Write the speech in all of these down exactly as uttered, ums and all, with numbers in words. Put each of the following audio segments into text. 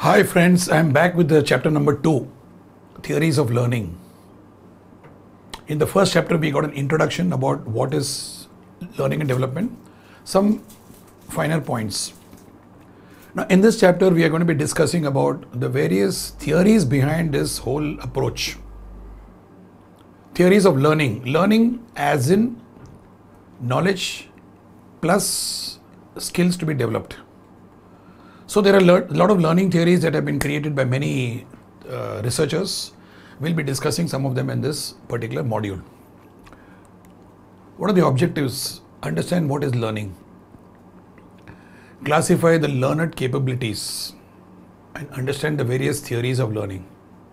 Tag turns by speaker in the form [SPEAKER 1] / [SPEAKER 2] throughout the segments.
[SPEAKER 1] Hi friends, I am back with the chapter number two, Theories of Learning. In the first chapter, we got an introduction about what is learning and development, some final points. Now in this chapter, we are going to be discussing about the various theories behind this whole approach. Theories of learning, learning as in knowledge plus skills to be developed. So there are a lot of learning theories that have been created by many uh, researchers. We'll be discussing some of them in this particular module. What are the objectives? Understand what is learning. Classify the learned capabilities and understand the various theories of learning.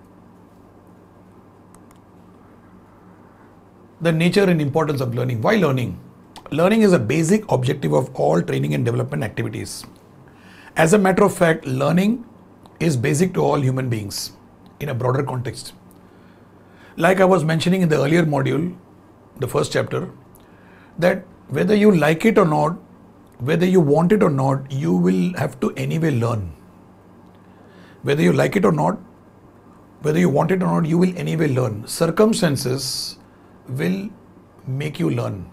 [SPEAKER 1] The nature and importance of learning. Why learning? Learning is a basic objective of all training and development activities. As a matter of fact, learning is basic to all human beings in a broader context. Like I was mentioning in the earlier module, the first chapter, that whether you like it or not, whether you want it or not, you will have to anyway learn. Whether you like it or not, whether you want it or not, you will anyway learn. Circumstances will make you learn.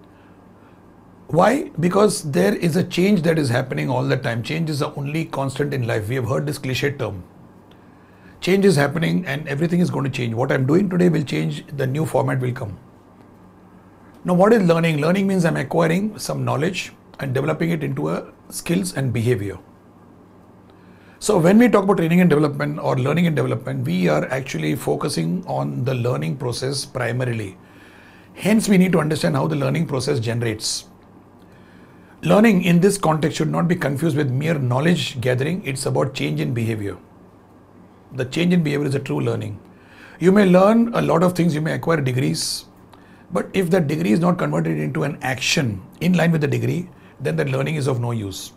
[SPEAKER 1] Why? Because there is a change that is happening all the time. Change is the only constant in life. We have heard this cliche term. Change is happening and everything is going to change. What I'm doing today will change, the new format will come. Now what is learning? Learning means I'm acquiring some knowledge and developing it into a skills and behavior. So when we talk about training and development or learning and development, we are actually focusing on the learning process primarily. Hence we need to understand how the learning process generates. Learning in this context should not be confused with mere knowledge gathering. It's about change in behavior. The change in behavior is a true learning. You may learn a lot of things, you may acquire degrees, but if that degree is not converted into an action in line with the degree, then that learning is of no use.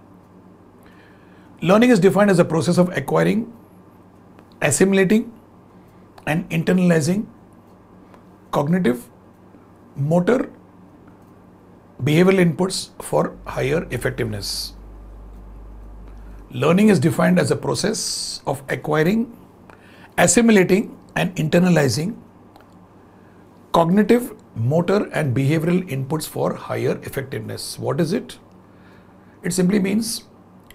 [SPEAKER 1] Learning is defined as a process of acquiring, assimilating, and internalizing cognitive, motor, behavioral inputs for higher effectiveness. Learning is defined as a process of acquiring, assimilating, and internalizing cognitive, motor, and behavioral inputs for higher effectiveness. What is it? It simply means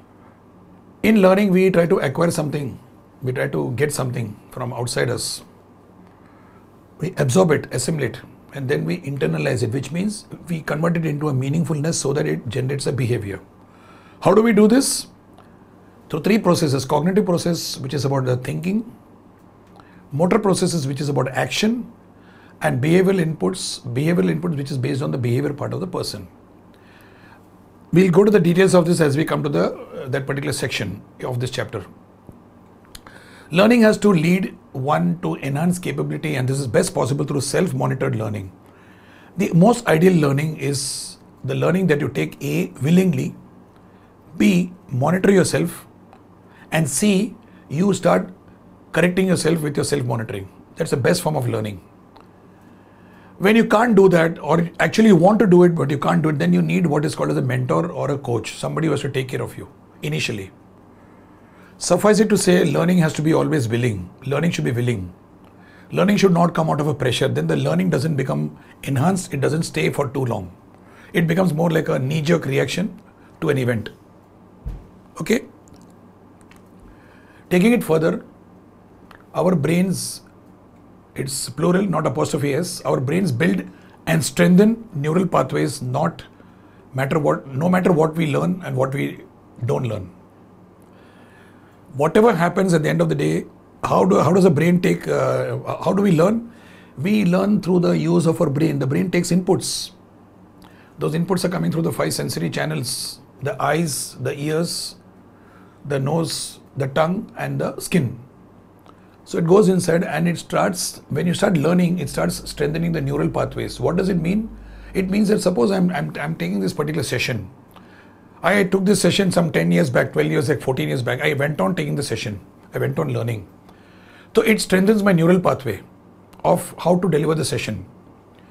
[SPEAKER 1] in learning we try to acquire something, we try to get something from outside us. We absorb it, assimilate, and then we internalize it, which means we convert it into a meaningfulness so that it generates a behavior. How do we do this? Through three processes: cognitive process, which is about the thinking; motor processes, which is about action; and behavioral inputs, behavioral inputs, which is based on the behavior part of the person. We'll go to the details of this as we come to the uh, that particular section of this chapter. Learning has to lead one to enhance capability, and this is best possible through self-monitored learning. The most ideal learning is the learning that you take A, willingly, B, monitor yourself, and C, you start correcting yourself with your self-monitoring. That's the best form of learning. When you can't do that, or actually you want to do it but you can't do it, then you need what is called as a mentor or a coach, somebody who has to take care of you initially. Suffice it to say, learning has to be always willing. Learning should be willing. Learning should not come out of a pressure. Then the learning doesn't become enhanced. It doesn't stay for too long. It becomes more like a knee-jerk reaction to an event. Okay? Taking it further, our brains, it's plural, not apostrophe S, our brains build and strengthen neural pathways, not matter what, no matter what we learn and what we don't learn. Whatever happens at the end of the day, how do how does the brain take, uh, how do we learn? We learn through the use of our brain. The brain takes inputs. Those inputs are coming through the five sensory channels: the eyes, the ears, the nose, the tongue, and the skin. So it goes inside and it starts, when you start learning, it starts strengthening the neural pathways. What does it mean? It means that suppose I'm, I'm, I'm taking this particular session. I took this session some ten years back, twelve years back, fourteen years back. I went on taking the session. I went on learning. So it strengthens my neural pathway of how to deliver the session.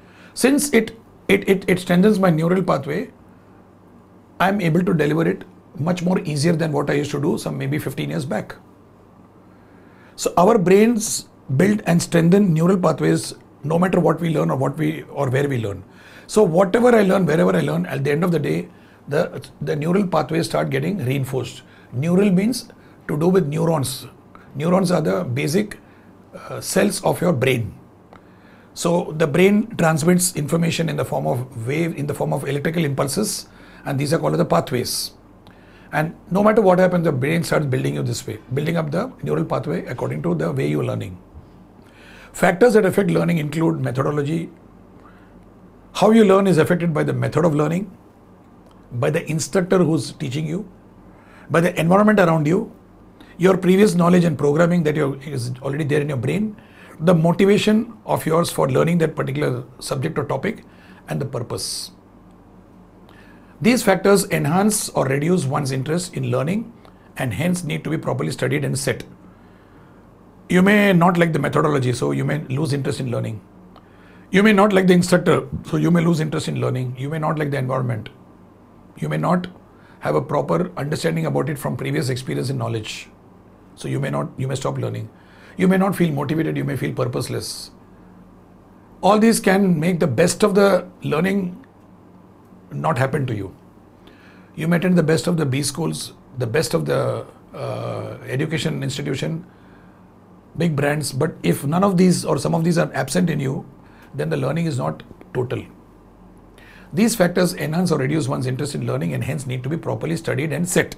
[SPEAKER 1] Since it, it, it, it strengthens my neural pathway, I'm able to deliver it much more easier than what I used to do some maybe fifteen years back. So our brains build and strengthen neural pathways no matter what we learn or what we or where we learn. So whatever I learn, wherever I learn, at the end of the day, the, the neural pathways start getting reinforced. Neural means to do with neurons. Neurons are the basic uh, cells of your brain. So the brain transmits information in the form of wave, in the form of electrical impulses, and these are called the pathways. And no matter what happens, the brain starts building you this way, building up the neural pathway according to the way you're learning. Factors that affect learning include methodology. How you learn is affected by the method of learning, by the instructor who's teaching you, by the environment around you, your previous knowledge and programming that you're, is already there in your brain, the motivation of yours for learning that particular subject or topic, and the purpose. These factors enhance or reduce one's interest in learning and hence need to be properly studied and set. You may not like the methodology, so you may lose interest in learning. You may not like the instructor, so you may lose interest in learning. You may not like the environment. You may not have a proper understanding about it from previous experience and knowledge. So you may not, you may stop learning. You may not feel motivated, you may feel purposeless. All these can make the best of the learning not happen to you. You may attend the best of the B schools, the best of the uh, education institution, big brands, but if none of these or some of these are absent in you, then the learning is not total. These factors enhance or reduce one's interest in learning and hence need to be properly studied and set.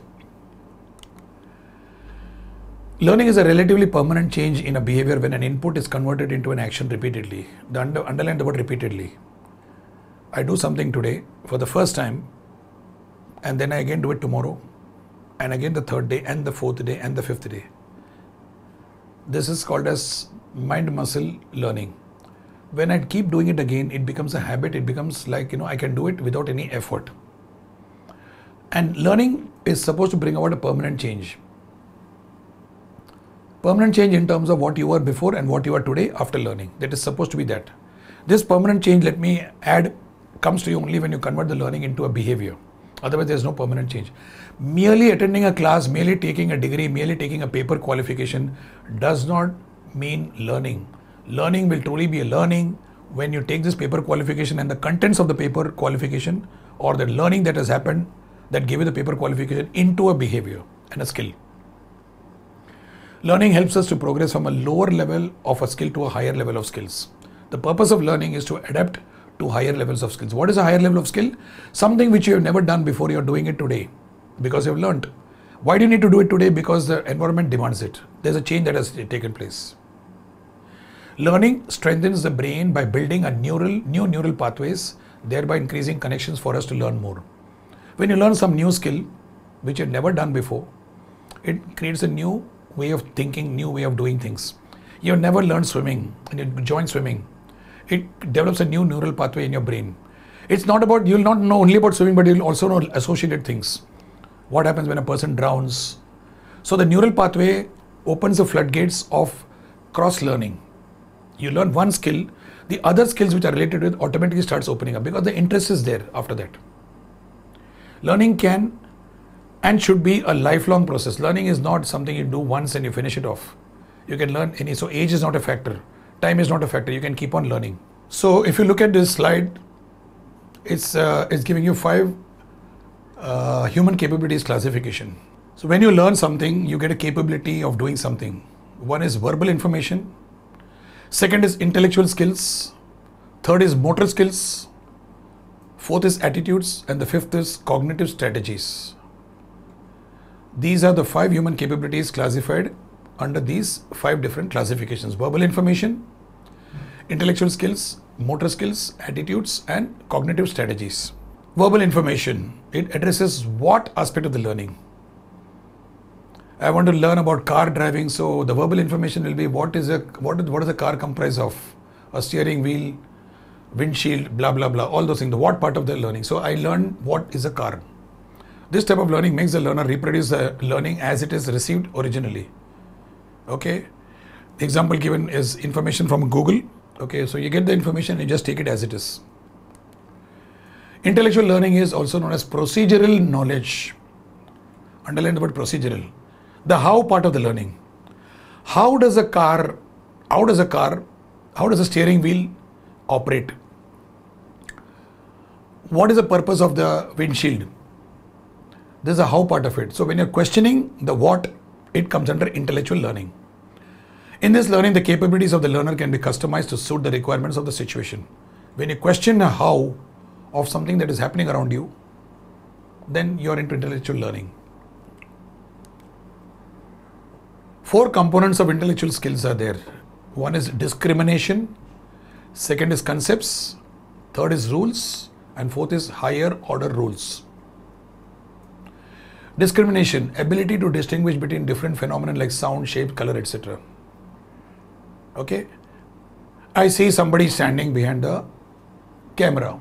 [SPEAKER 1] Learning is a relatively permanent change in a behavior when an input is converted into an action repeatedly. The under, underline the word repeatedly. I do something today for the first time, and then I again do it tomorrow, and again the third day, and the fourth day, and the fifth day. This is called as mind muscle learning. When I keep doing it again, it becomes a habit. It becomes like, you know, I can do it without any effort. And learning is supposed to bring about a permanent change. Permanent change in terms of what you were before and what you are today after learning. That is supposed to be that. This permanent change, let me add, comes to you only when you convert the learning into a behavior. Otherwise, there is no permanent change. Merely attending a class, merely taking a degree, merely taking a paper qualification does not mean learning. Learning will truly be a learning when you take this paper qualification and the contents of the paper qualification or the learning that has happened that gave you the paper qualification into a behavior and a skill. Learning helps us to progress from a lower level of a skill to a higher level of skills. The purpose of learning is to adapt to higher levels of skills. What is a higher level of skill? Something which you have never done before, you're doing it today because you've learned. Why do you need to do it today? Because the environment demands it. There's a change that has taken place. Learning strengthens the brain by building a neural, new neural pathways, thereby increasing connections for us to learn more. When you learn some new skill, which you've never done before, it creates a new way of thinking, new way of doing things. You've never learned swimming and you join swimming. It develops a new neural pathway in your brain. It's not about, you'll not know only about swimming, but you'll also know associated things. What happens when a person drowns? So the neural pathway opens the floodgates of cross learning. You learn one skill, the other skills which are related to it automatically starts opening up because the interest is there after that. Learning can and should be a lifelong process. Learning is not something you do once and you finish it off. You can learn any, so age is not a factor. Time is not a factor. You can keep on learning. So if you look at this slide, it's, uh, it's giving you five uh, human capabilities classification. So when you learn something, you get a capability of doing something. One is verbal information. Second is intellectual skills. Third is motor skills. Fourth is attitudes. And the fifth is cognitive strategies. These are the five human capabilities classified under these five different classifications: verbal information, intellectual skills, motor skills, attitudes, and cognitive strategies. Verbal information, it addresses what aspect of the learning? I want to learn about car driving, so the verbal information will be what is a what is what does a car comprise of? A steering wheel, windshield, blah blah blah, all those things. The what part of the learning. So I learn what is a car. This type of learning makes the learner reproduce the learning as it is received originally. Okay, the example given is information from Google. Okay, so you get the information and you just take it as it is. Intellectual learning is also known as procedural knowledge. Underline the word procedural. The how part of the learning. How does a car, how does a car, how does a steering wheel operate? What is the purpose of the windshield? This is a how part of it. So when you're questioning the what, it comes under intellectual learning. In this learning, the capabilities of the learner can be customized to suit the requirements of the situation. When you question the how of something that is happening around you, then you're into intellectual learning. Four components of intellectual skills are there. One is discrimination, second is concepts, third is rules, and fourth is higher order rules. Discrimination, ability to distinguish between different phenomena like sound, shape, color, et cetera. Okay? I see somebody standing behind the camera.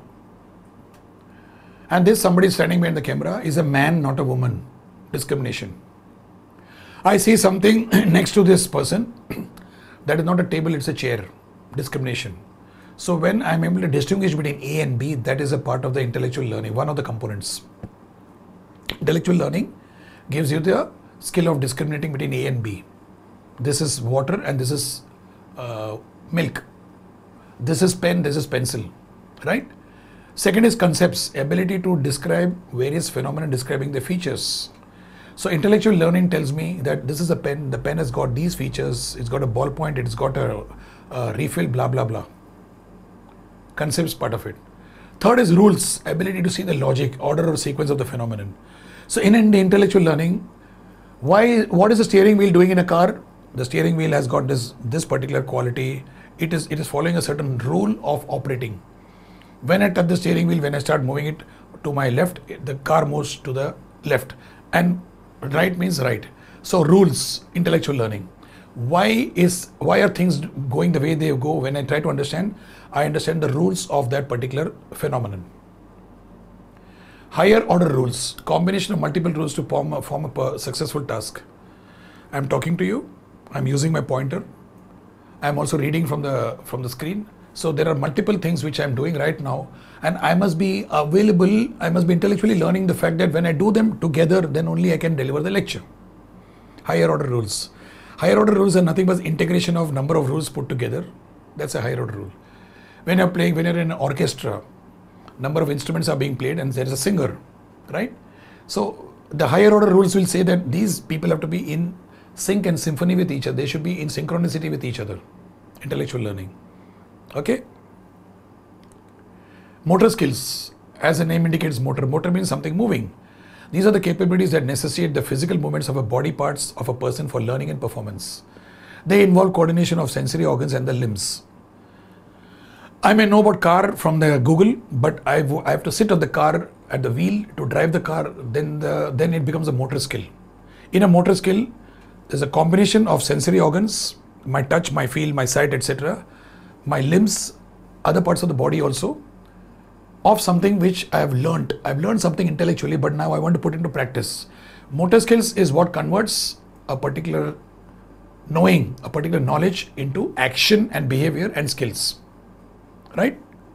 [SPEAKER 1] And this somebody standing behind the camera is a man, not a woman. Discrimination. I see something next to this person. That is not a table, it's a chair. Discrimination. So when I'm able to distinguish between A and B, that is a part of the intellectual learning, one of the components. Intellectual learning gives you the skill of discriminating between A and B. This is water and this is uh, milk. This is pen, this is pencil, right? Second is concepts, ability to describe various phenomena describing the features. So intellectual learning tells me that this is a pen, the pen has got these features, it's got a ballpoint, it's got a, a refill, blah, blah, blah. Concepts part of it. Third is rules, ability to see the logic, order or sequence of the phenomenon. So in, in the intellectual learning, why, what is the steering wheel doing in a car? The steering wheel has got this, this particular quality. It is, it is following a certain rule of operating. When I touch the steering wheel, when I start moving it to my left, the car moves to the left. And right means right. So rules, intellectual learning. Why is, why are things going the way they go? When I try to understand, I understand the rules of that particular phenomenon. Higher order rules, combination of multiple rules to form a, form a successful task. I'm talking to you, I'm using my pointer. I'm also reading from the, from the screen. So there are multiple things which I'm doing right now, and I must be available, I must be intellectually learning the fact that when I do them together, then only I can deliver the lecture. Higher order rules. Higher order rules are nothing but integration of number of rules put together. That's a higher order rule. When you're playing, when you're in an orchestra, number of instruments are being played and there is a singer, right? So the higher order rules will say that these people have to be in sync and symphony with each other. They should be in synchronicity with each other. Intellectual learning. Okay? Motor skills. As the name indicates, motor. Motor means something moving. These are the capabilities that necessitate the physical movements of a body parts of a person for learning and performance. They involve coordination of sensory organs and the limbs. I may know about car from the Google, but I have to sit on the car at the wheel to drive the car, then, the, then it becomes a motor skill. In a motor skill, there's a combination of sensory organs, my touch, my feel, my sight, et cetera, my limbs, other parts of the body also, of something which I have learned. I've learned something intellectually, but now I want to put into practice. Motor skills is what converts a particular knowing, a particular knowledge into action and behavior and skills. Right?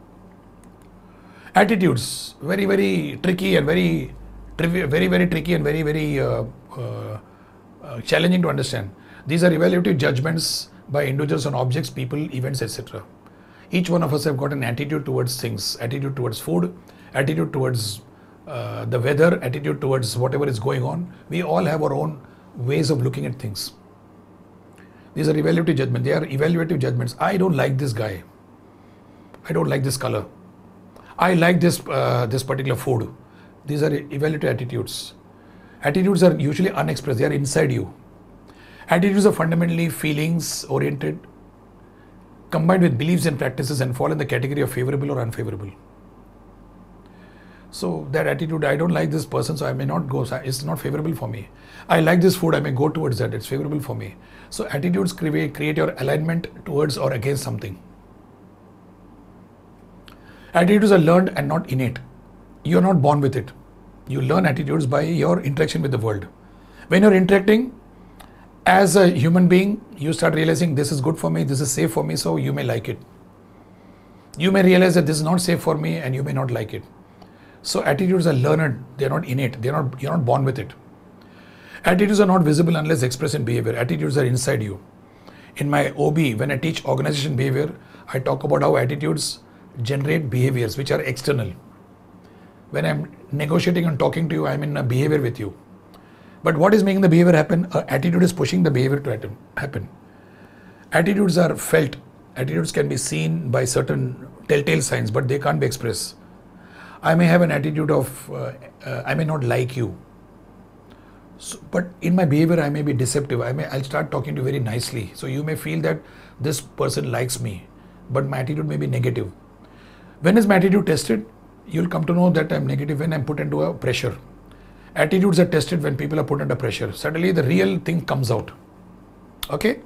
[SPEAKER 1] Attitudes, very, very tricky and very, very, very tricky and very, very uh, uh, uh, challenging to understand. These are evaluative judgments by individuals on objects, people, events, et cetera. Each one of us have got an attitude towards things, attitude towards food, attitude towards uh, the weather, attitude towards whatever is going on. We all have our own ways of looking at things. These are evaluative judgments. They are evaluative judgments. I don't like this guy. I don't like this color. I like this uh, this particular food. These are evaluative attitudes. Attitudes are usually unexpressed. They are inside you. Attitudes are fundamentally feelings oriented, combined with beliefs and practices, and fall in the category of favorable or unfavorable. So that attitude, I don't like this person, so I may not go. It's not favorable for me. I like this food, I may go towards that. It's favorable for me. So attitudes create, create your alignment towards or against something. Attitudes are learned and not innate. You are not born with it. You learn attitudes by your interaction with the world. When you're interacting as a human being, you start realizing this is good for me, this is safe for me, so you may like it. You may realize that this is not safe for me and you may not like it. So attitudes are learned, they're not innate, they're not, you're not born with it. Attitudes are not visible unless expressed in behavior. Attitudes are inside you. In my O B, when I teach organization behavior, I talk about how attitudes generate behaviors which are external. When I'm negotiating and talking to you, I'm in a behavior with you. But what is making the behavior happen? Uh, attitude is pushing the behavior to happen. Attitudes are felt. Attitudes can be seen by certain telltale signs, but they can't be expressed. I may have an attitude of, uh, uh, I may not like you. So, but in my behavior, I may be deceptive. I may, I'll start talking to you very nicely. So you may feel that this person likes me, but my attitude may be negative. When is my attitude tested? You'll come to know that I'm negative when I'm put into a pressure. Attitudes are tested when people are put under pressure. Suddenly the real thing comes out. Okay?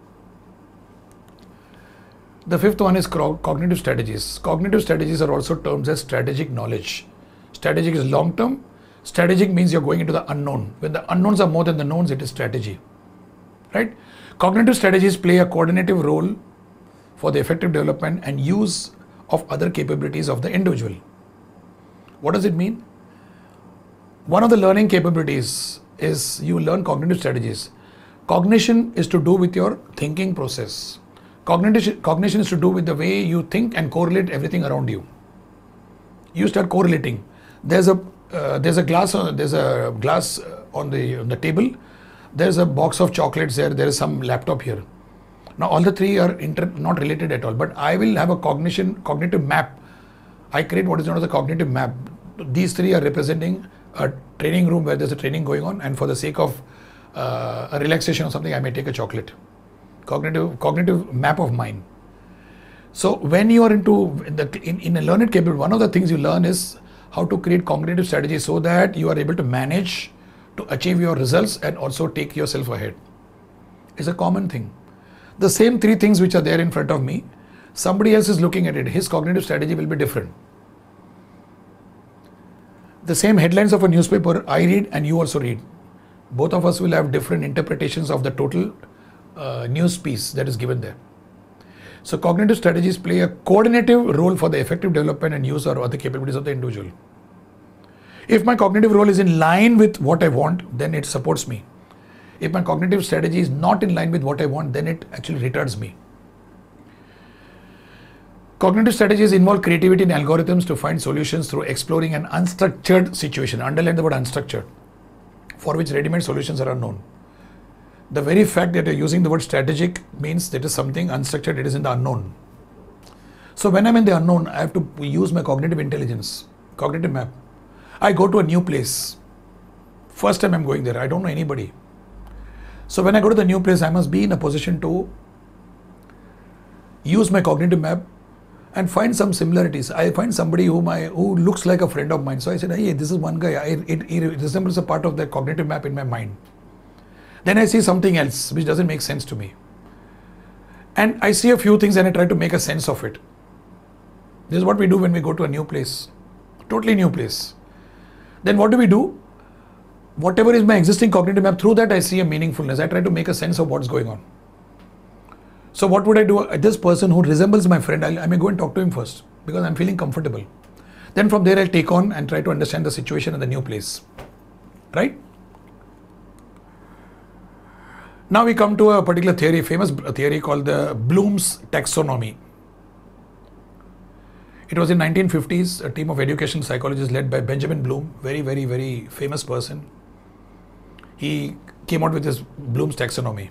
[SPEAKER 1] The fifth one is cognitive strategies. Cognitive strategies are also termed as strategic knowledge. Strategic is long term. Strategic means you're going into the unknown. When the unknowns are more than the knowns, it is strategy. Right? Cognitive strategies play a coordinative role for the effective development and use of other capabilities of the individual. What does it mean? One of the learning capabilities is you learn cognitive strategies. Cognition is to do with your thinking process. Cognition, cognition is to do with the way you think and correlate everything around you. You start correlating. There's a uh, there's a glass uh, there's a glass on the on the table. There's a box of chocolates there. There is some laptop here. Now all the three are inter not related at all. But I will have a cognition cognitive map. I create what is known as a cognitive map. These three are representing a training room where there's a training going on, and for the sake of uh, a relaxation or something, I may take a chocolate. Cognitive cognitive map of mind. So when you are into in, the, in, in a learned capability, one of the things you learn is how to create cognitive strategies so that you are able to manage to achieve your results and also take yourself ahead. It's a common thing. The same three things which are there in front of me, somebody else is looking at it. His cognitive strategy will be different. The same headlines of a newspaper I read and you also read. Both of us will have different interpretations of the total uh, news piece that is given there. So cognitive strategies play a coordinative role for the effective development and use or other capabilities of the individual. If my cognitive role is in line with what I want, then it supports me. If my cognitive strategy is not in line with what I want, then it actually retards me. Cognitive strategies involve creativity and algorithms to find solutions through exploring an unstructured situation. Underline the word unstructured, for which ready-made solutions are unknown. The very fact that you're using the word strategic means that is something unstructured, it is in the unknown. So when I'm in the unknown, I have to use my cognitive intelligence, cognitive map. I go to a new place. First time I'm going there, I don't know anybody. So when I go to the new place, I must be in a position to use my cognitive map and find some similarities. I find somebody whom I, who looks like a friend of mine. So I said, hey, this is one guy. I, it, it resembles a part of the cognitive map in my mind. Then I see something else which doesn't make sense to me. And I see a few things and I try to make a sense of it. This is what we do when we go to a new place. Totally new place. Then what do we do? Whatever is my existing cognitive map, through that I see a meaningfulness. I try to make a sense of what's going on. So what would I do? This person who resembles my friend, I'll, I may go and talk to him first because I'm feeling comfortable. Then from there I'll take on and try to understand the situation in the new place. Right? Now we come to a particular theory, famous theory called the Bloom's taxonomy. It was in nineteen fifties, a team of education psychologists led by Benjamin Bloom, very, very, very famous person. He came out with this Bloom's taxonomy.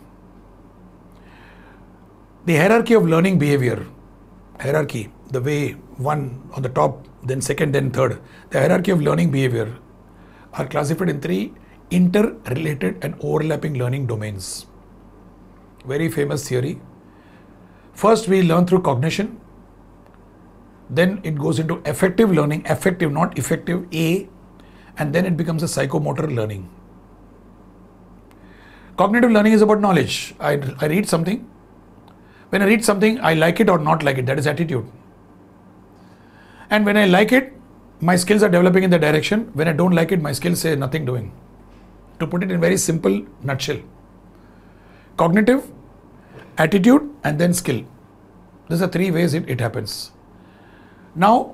[SPEAKER 1] The hierarchy of learning behavior, hierarchy, the way one on the top, then second, then third, the hierarchy of learning behavior are classified in three interrelated and overlapping learning domains. Very famous theory. First, we learn through cognition. Then it goes into effective learning, affective, not effective, A, and then it becomes a psychomotor learning. Cognitive learning is about knowledge. I, I read something. When I read something, I like it or not like it. That is attitude. And when I like it, my skills are developing in the direction. When I don't like it, my skills say nothing doing. To put it in very simple nutshell. Cognitive, attitude, and then skill. These are three ways it, it happens. Now,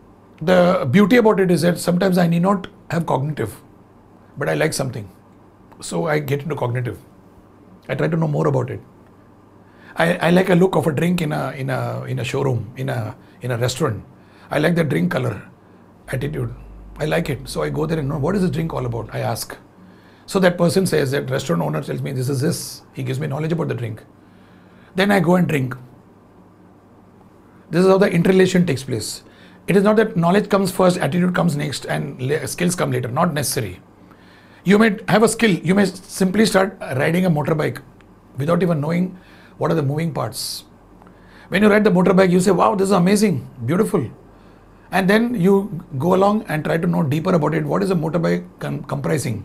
[SPEAKER 1] the beauty about it is that sometimes I need not have cognitive, but I like something. So I get into cognitive. I try to know more about it. I, I like a look of a drink in a in a in a showroom, in a in a restaurant. I like the drink color, attitude. I like it. So I go there and know what is this drink all about. I ask. So that person says, that restaurant owner tells me this is this. He gives me knowledge about the drink. Then I go and drink. This is how the interrelation takes place. It is not that knowledge comes first, attitude comes next, and skills come later. Not necessary. You may have a skill. You may simply start riding a motorbike without even knowing what are the moving parts. When you ride the motorbike, you say, wow, this is amazing, beautiful. And then you go along and try to know deeper about it. What is a motorbike com- comprising?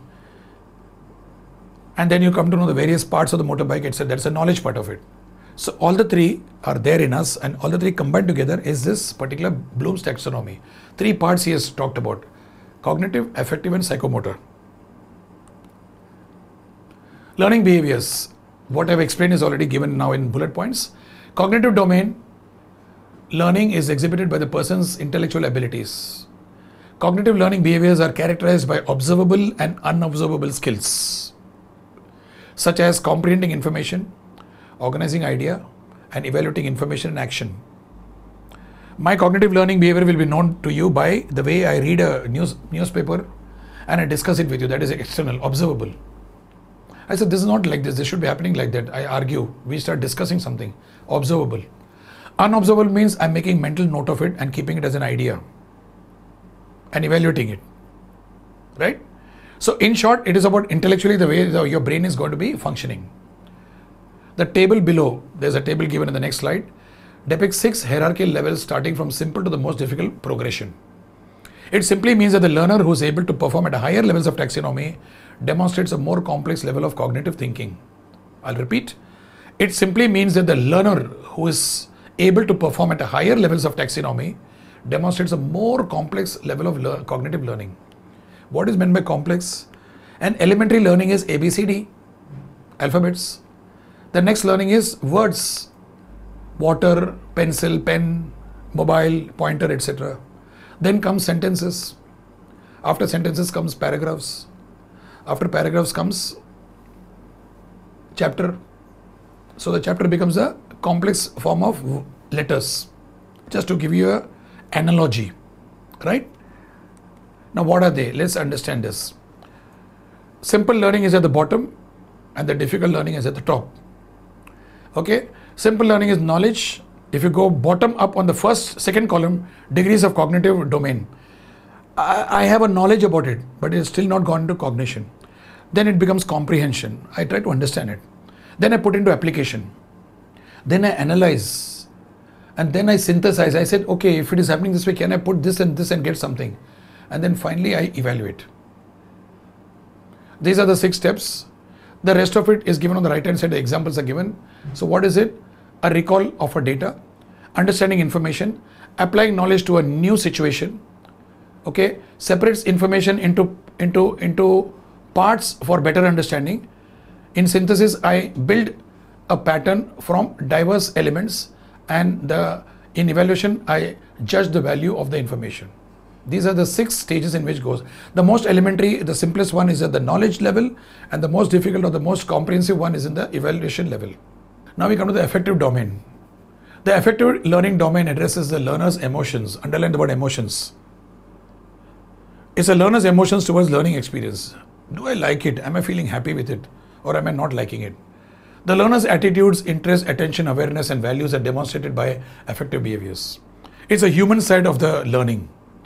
[SPEAKER 1] And then you come to know the various parts of the motorbike, et cetera. That's a knowledge part of it. So all the three are there in us, and all the three combined together is this particular Bloom's taxonomy. Three parts he has talked about: cognitive, affective, and psychomotor. Learning behaviors. What I've explained is already given now in bullet points. Cognitive domain, learning is exhibited by the person's intellectual abilities. Cognitive learning behaviors are characterized by observable and unobservable skills, such as comprehending information, organizing idea, and evaluating information in action. My cognitive learning behavior will be known to you by the way I read a news newspaper and I discuss it with you. That is external, observable. I said, this is not like this. This should be happening like that. I argue. We start discussing something. Observable. Unobservable means I'm making mental note of it and keeping it as an idea and evaluating it. Right? So in short, it is about intellectually the way the, your brain is going to be functioning. The table below, there's a table given in the next slide, depicts six hierarchical levels starting from simple to the most difficult progression. It simply means that the learner who is able to perform at higher levels of taxonomy demonstrates a more complex level of cognitive thinking. I'll repeat. It simply means that the learner who is able to perform at higher levels of taxonomy demonstrates a more complex level of le- cognitive learning. What is meant by complex? An elementary learning is A B C D, alphabets. The next learning is words, water, pencil, pen, mobile, pointer, et cetera. Then comes sentences. After sentences comes paragraphs. After paragraphs comes chapter. So the chapter becomes a complex form of letters. Just to give you an analogy, right? Now what are they? Let's understand this. Simple learning is at the bottom and the difficult learning is at the top. Okay, simple learning is knowledge. If you go bottom up on the first, second column, degrees of cognitive domain. I, I have a knowledge about it, but it's still not gone into cognition. Then it becomes comprehension. I try to understand it. Then I put into application. Then I analyze. And then I synthesize. I said, okay, if it is happening this way, can I put this and this and get something? And then finally I evaluate. These are the six steps. The rest of it is given on the right hand side. The examples are given. So what is it? A recall of a data, understanding information, applying knowledge to a new situation. Okay, separates information into into into parts for better understanding. In synthesis, I build a pattern from diverse elements, and the in evaluation I judge the value of the information. These are the six stages in which it goes. The most elementary, the simplest one is at the knowledge level, and the most difficult or the most comprehensive one is in the evaluation level. Now we come to the affective domain. The affective learning domain addresses the learner's emotions. Underline the word emotions. It's a learner's emotions towards learning experience. Do I like it? Am I feeling happy with it? Or am I not liking it? The learner's attitudes, interests, attention, awareness, and values are demonstrated by affective behaviors. It's a human side of the learning.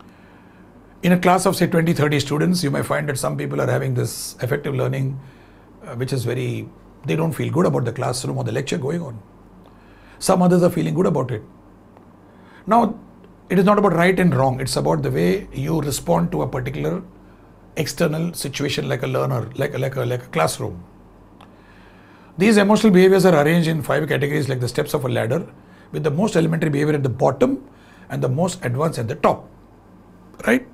[SPEAKER 1] In a class of say twenty, thirty students, you may find that some people are having this affective learning, uh, which is very, they don't feel good about the classroom or the lecture going on. Some others are feeling good about it. Now, it is not about right and wrong. It's about the way you respond to a particular external situation, like a learner, like a, like a, like a classroom. These emotional behaviors are arranged in five categories like the steps of a ladder, with the most elementary behavior at the bottom and the most advanced at the top. Right?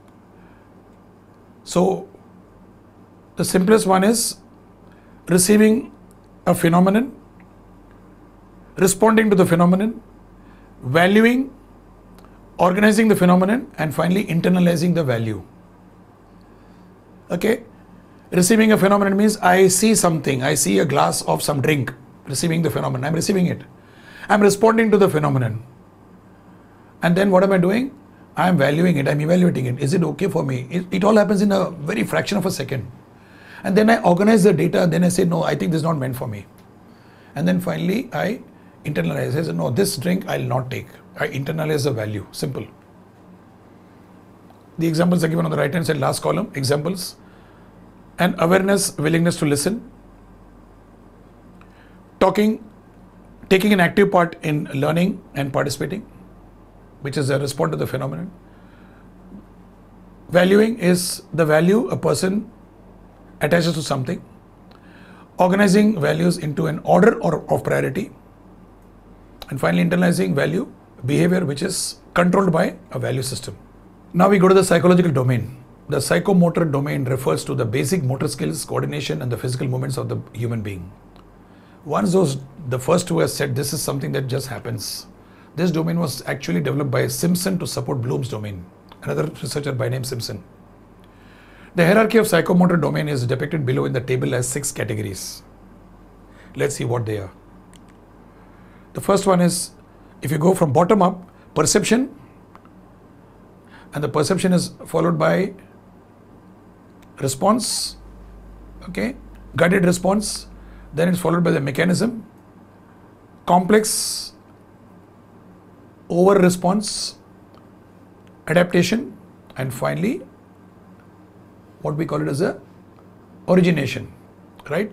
[SPEAKER 1] So, the simplest one is receiving a phenomenon, responding to the phenomenon, valuing, organizing the phenomenon, and finally internalizing the value. Okay? Receiving a phenomenon means I see something, I see a glass of some drink, receiving the phenomenon, I'm receiving it. I'm responding to the phenomenon. And then what am I doing? I'm valuing it, I'm evaluating it. Is it okay for me? It, it all happens in a very fraction of a second. And then I organize the data, and then I say, no, I think this is not meant for me. And then finally, I internalize. I say, no, this drink I'll not take. I internalize the value. Simple. The examples are given on the right hand side, last column. Examples. An awareness, willingness to listen. Talking, taking an active part in learning and participating, which is a response to the phenomenon. Valuing is the value a person attaches to something. Organizing values into an order or of priority. And finally, internalizing value, behavior which is controlled by a value system. Now we go to the psychological domain. The psychomotor domain refers to the basic motor skills, coordination, and the physical movements of the human being. Once those, the first two has said this is something that just happens. This domain was actually developed by Simpson to support Bloom's domain, another researcher by name Simpson. The hierarchy of psychomotor domain is depicted below in the table as six categories. Let's see what they are. The first one is, if you go from bottom up, perception, and the perception is followed by response, okay, guided response, then it's followed by the mechanism, complex, over response, adaptation, and finally what we call it as a origination, right?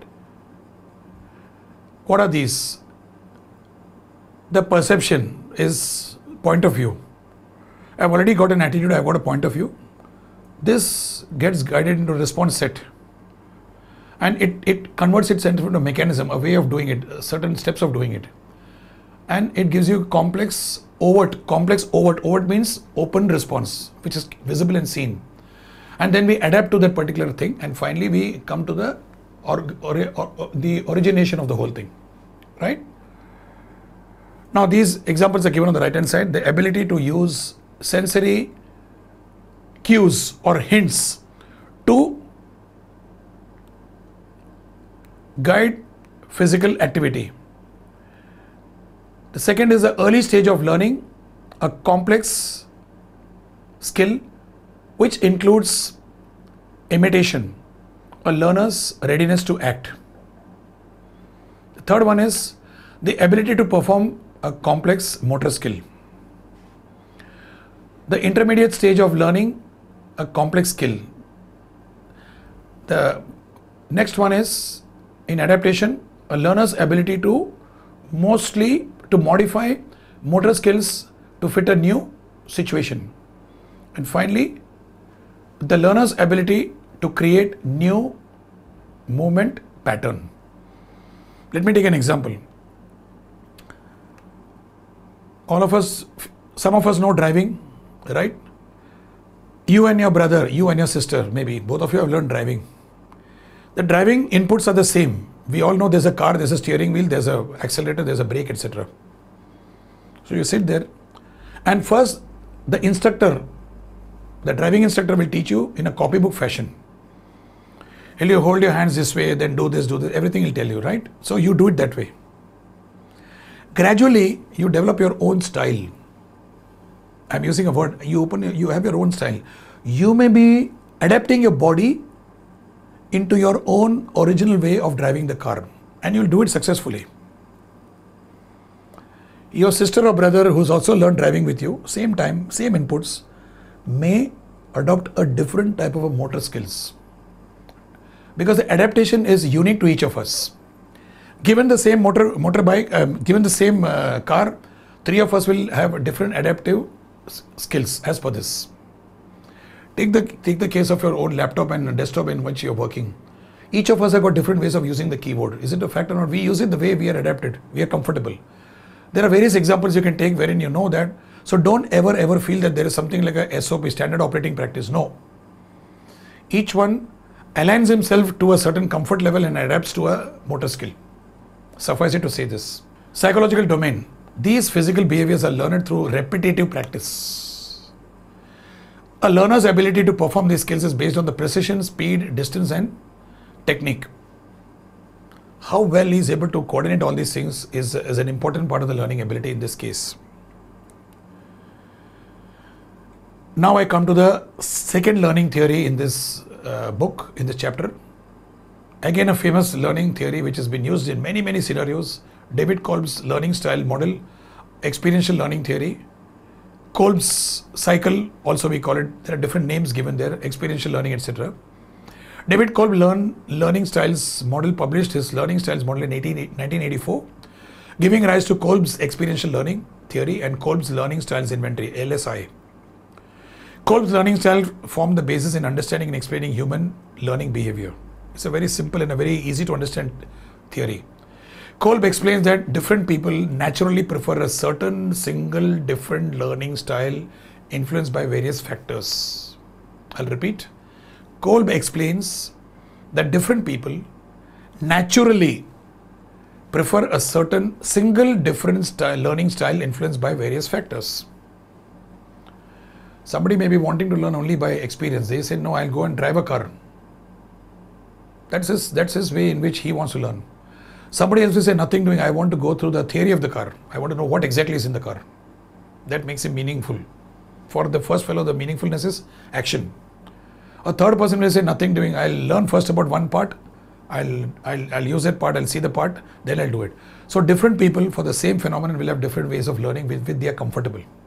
[SPEAKER 1] What are these? The perception is point of view. I've already got an attitude, I've got a point of view. This gets guided into response set. And it, it converts itself into a mechanism, a way of doing it, certain steps of doing it. And it gives you complex, overt, complex, overt. Overt means open response, which is visible and seen. And then we adapt to that particular thing. And finally, we come to the, or, or, or, the origination of the whole thing, right? Now, these examples are given on the right hand side. The ability to use sensory cues or hints to guide physical activity. The second is the early stage of learning, a complex skill which includes imitation, a learner's readiness to act. The third one is the ability to perform a complex motor skill. The intermediate stage of learning, a complex skill. The next one is in adaptation, a learner's ability to mostly to modify motor skills to fit a new situation. And finally, the learner's ability to create new movement pattern. Let me take an example. All of us, some of us know driving, right? You and your brother, you and your sister, maybe both of you have learned driving. The driving inputs are the same. We all know there's a car, there's a steering wheel, there's a accelerator, there's a brake, et cetera. So you sit there, and first the instructor, the driving instructor will teach you in a copybook fashion. He'll you hold your hands this way, then do this, do this, everything he'll tell you, right? So you do it that way. Gradually, you develop your own style. I'm using a word, you open, you have your own style. You may be adapting your body into your own original way of driving the car, and you'll do it successfully. Your sister or brother who's also learned driving with you, same time, same inputs, may adopt a different type of a motor skills. Because the adaptation is unique to each of us. Given the same motor motorbike, um, given the same uh, car, three of us will have different adaptive skills as per this. Take the take the case of your own laptop and desktop in which you're working. Each of us have got different ways of using the keyboard. Is it a fact or not? We use it the way we are adapted. We are comfortable. There are various examples you can take wherein you know that. So don't ever ever feel that there is something like a S O P, standard operating practice. No. Each one aligns himself to a certain comfort level and adapts to a motor skill. Suffice it to say this. Psychological domain. These physical behaviors are learned through repetitive practice. A learner's ability to perform these skills is based on the precision, speed, distance, and technique. How well he is able to coordinate all these things is, is an important part of the learning ability in this case. Now I come to the second learning theory in this uh, book, in this chapter. Again, a famous learning theory which has been used in many, many scenarios. David Kolb's learning style model, experiential learning theory. Kolb's cycle, also we call it, there are different names given there, experiential learning, et cetera. David Kolb learn, learning styles model published his learning styles model in nineteen eighty-four, giving rise to Kolb's experiential learning theory and Kolb's learning styles inventory, L S I. Kolb's learning style formed the basis in understanding and explaining human learning behavior. It's a very simple and a very easy to understand theory. Kolb explains that different people naturally prefer a certain single different learning style influenced by various factors. I'll repeat. Kolb explains that different people naturally prefer a certain single different style, learning style influenced by various factors. Somebody may be wanting to learn only by experience. They say, no, I'll go and drive a car. That's his, that's his way in which he wants to learn. Somebody else will say, nothing doing. I want to go through the theory of the car. I want to know what exactly is in the car. That makes it meaningful. For the first fellow, the meaningfulness is action. A third person will say, nothing doing. I'll learn first about one part. I'll, I'll, I'll use that part. I'll see the part. Then I'll do it. So different people for the same phenomenon will have different ways of learning with which they are comfortable.